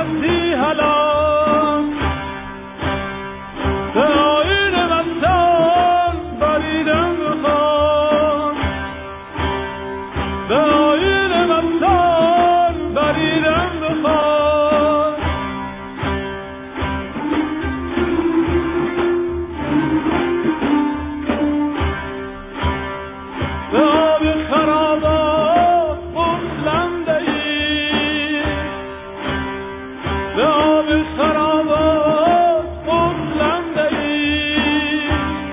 مستی هلاک به آیین مستان بریدم بخوان به آیین مستان بریدم بخوان به آب خرابات غسلم دهید به آب خرابات غسلم دهید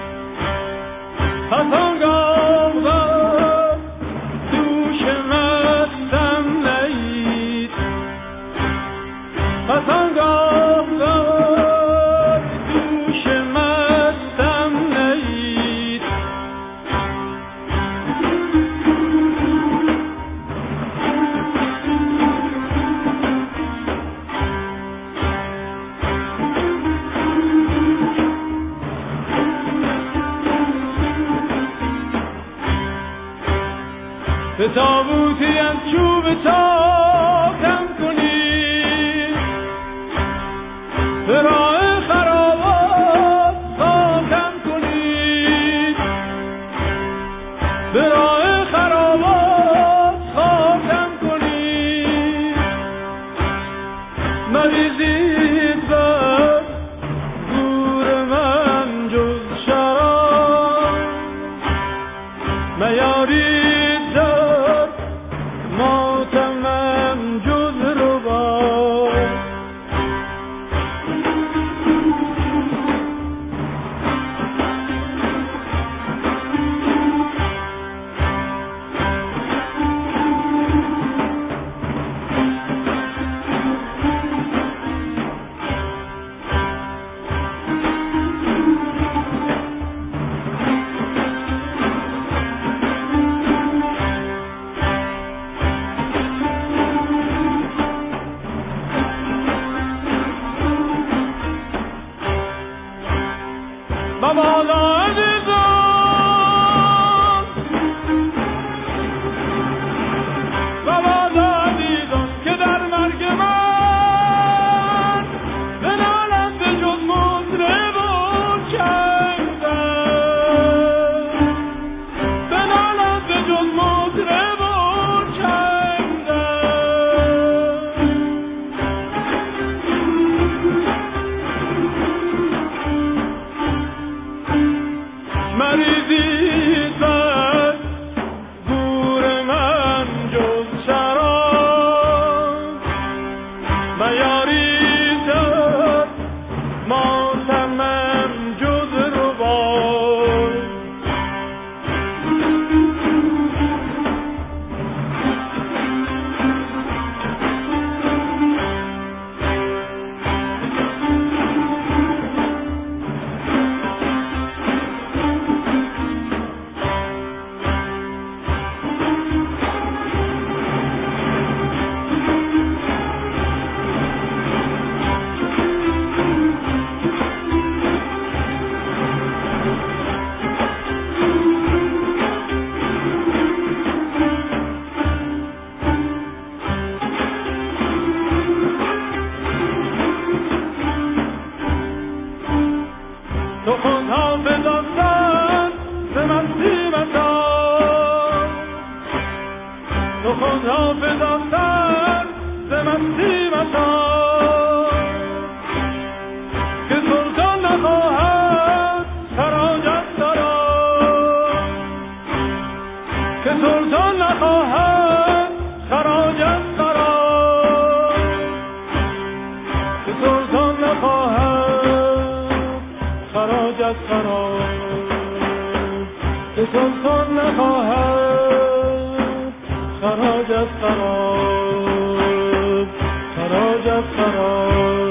پس آنگاه بر دوش مستم نهید پس آنگاه بر دوش مستم نهید به تابوتی از چوب تاکم کنید به راه خرابات خاکم کنید به راه خرابات خاکم کنید مریزید بر گور من جز شراب میارید ماتمم جز ربا مبادا عزیزان مبادا عزیزان که در مرگ من بنالند به جز مطرب و چنگن بنالند به جز مطرب و چنگن مریزید بر گور من جز شراب میارید در ماتمم جز ربا تو خودها بداستن به مستی متان تو خودها بداستن به مستی متان که سلطان نخواهد خراج از سران که سلطان نخواهد خراج از سران که سلطان نخواهد خراج از سران که سلطان نخواهد خراج از سران خراج از سران